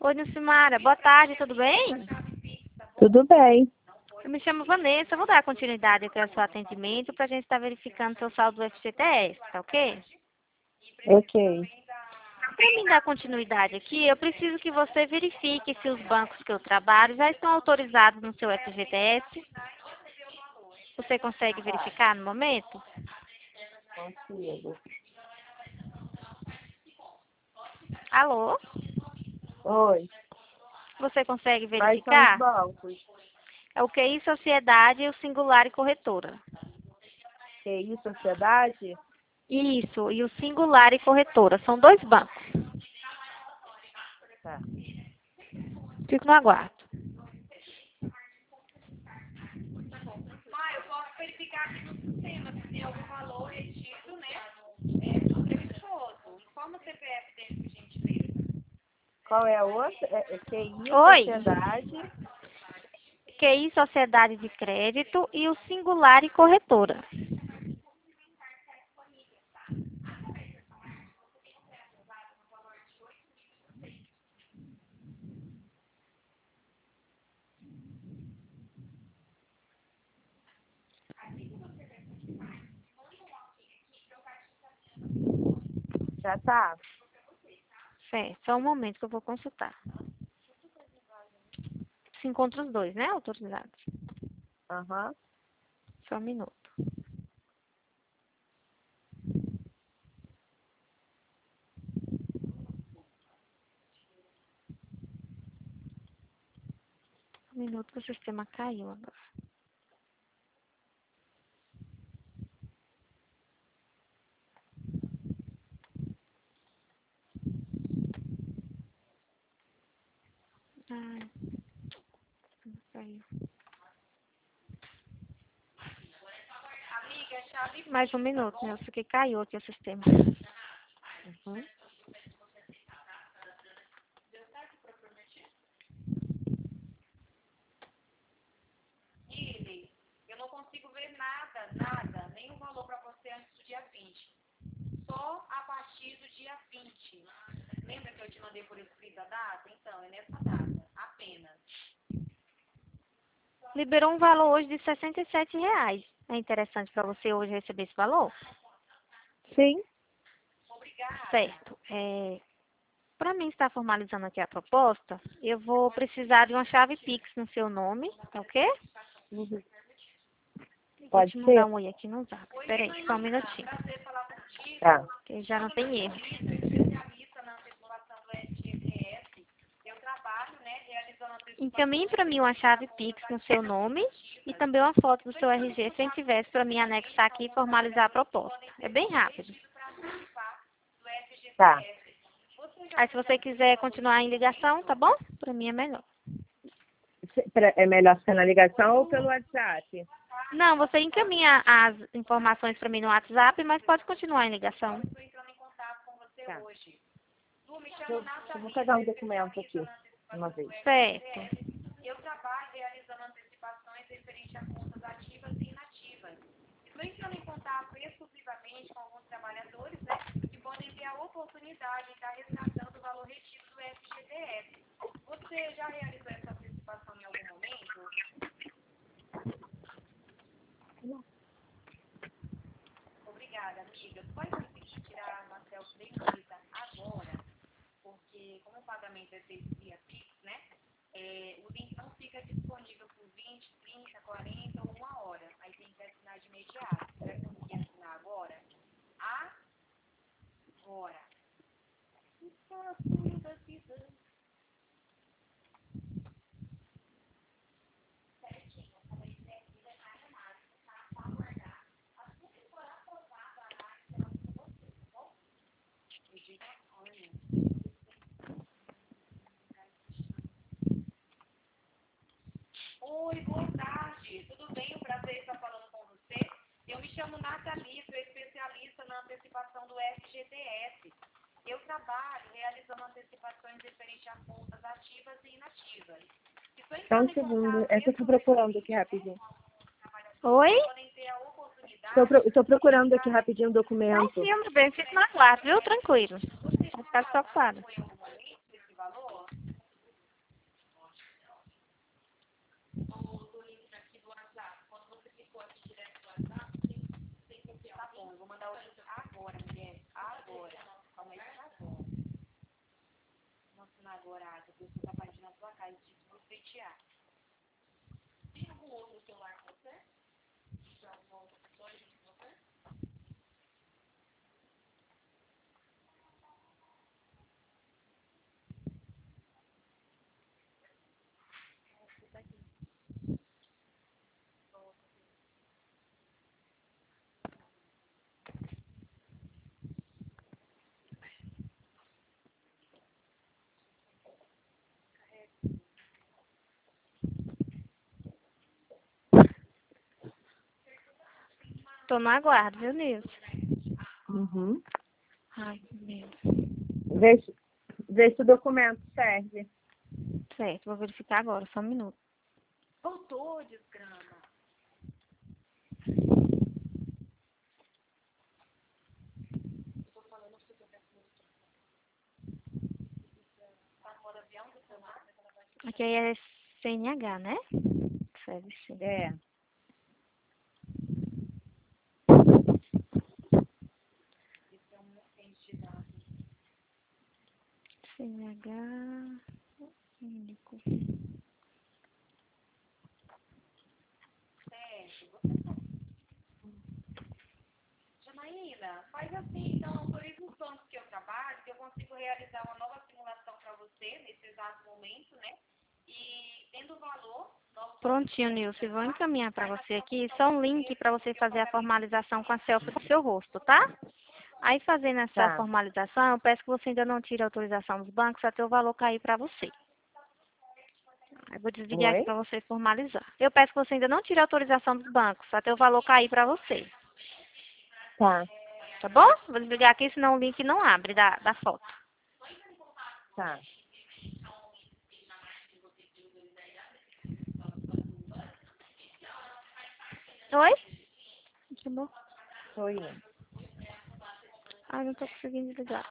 Oi, Nilcimara. Boa tarde, tudo bem? Tudo bem. Eu me chamo Vanessa. Eu vou dar continuidade aqui ao seu atendimento para a gente estar verificando seu saldo do FGTS, tá ok? Ok. Para mim dar continuidade aqui, eu preciso que você verifique se os bancos que eu trabalho já estão autorizados no seu FGTS. Você consegue verificar no momento? Consigo. Alô? Oi. Você consegue Quais são os verificar? bancos? É o QI Sociedade, o Singular e Corretora. QI Sociedade? Isso, e o Singular e Corretora. São dois bancos. Tá. Fico no aguardo. Qual é a outra? É QI Oi? Sociedade. QI Sociedade de Crédito e o Singular e Corretora. Já tá? Certo, só um momento que eu vou consultar. Se encontra os dois, né, autorizados? Aham. Só um minuto. Um minuto que o sistema caiu agora. Ai, caiu. Mais um minuto, né? Porque caiu aqui o sistema. Uhum. Liberou um valor hoje de R$ 67. É interessante para você hoje receber esse valor? Sim. Certo. Para mim estar formalizando aqui a proposta, eu vou precisar de uma chave Pix no seu nome, tá ok? Uhum. Vou Pode te mandar ser? um oi aqui no zap. Peraí, só um minutinho, Tá. que já não tem erro. Encaminhe para mim uma chave Pix no seu nome e também uma foto do seu RG, se tivesse para mim anexar aqui e formalizar a proposta. É bem rápido. Tá. Aí se você quiser continuar em ligação, tá bom? Para mim é melhor. É melhor ser na ligação ou pelo WhatsApp? Não, você encaminha as informações para mim no WhatsApp, mas pode continuar em ligação. Tá. Eu vou pegar um documento aqui, uma vez. Certo. Só um segundo. É que eu tô procurando aqui rapidinho. Oi? Tô procurando aqui rapidinho o Não, documento. sim, meu bem, fique no aguardo, viu? Tranquilo. Não ficar preocupada. Tô no aguardo, viu, Nilce? Uhum. Ai, meu. Vê se o documento serve. Certo, vou verificar agora, só um minuto. Voltou, desgrama. Aqui é CNH, né? CLC. É. CNH único. Janaína, faz assim, então autoriza os bancos que eu trabalho, que eu consigo realizar uma nova simulação para você nesse exato momento, né? E tendo o valor... Prontinho, Nilce. Vou encaminhar para você aqui só um link para você fazer a formalização com a selfie do seu rosto, tá? Aí, fazendo essa Tá. formalização, eu peço que você ainda não tire a autorização dos bancos até o valor cair para você. Aí, vou desligar aqui Oi? para você formalizar. Eu peço que você ainda não tire a autorização dos bancos até o valor cair para você. Tá. Tá bom? Vou desligar aqui, senão o link não abre da foto. Tá. Oi? Chamou? Tô indo. Ai, não tô conseguindo desligar.